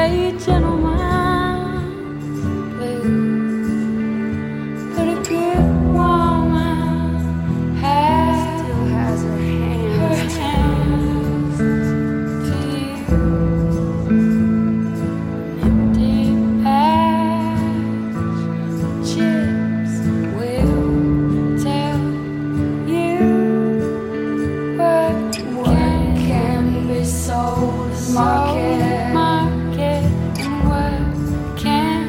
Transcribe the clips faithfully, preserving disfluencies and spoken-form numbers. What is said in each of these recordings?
great gentleman blue. But a good woman has, still has her hands, her hands to you. Empty bags, chips will tell you what, what can be sold as market, market, and what can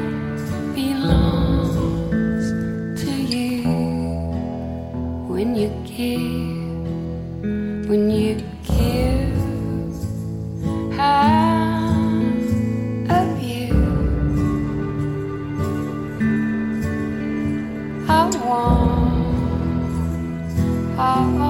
belongs to you. When you give, when you give half of you, I want all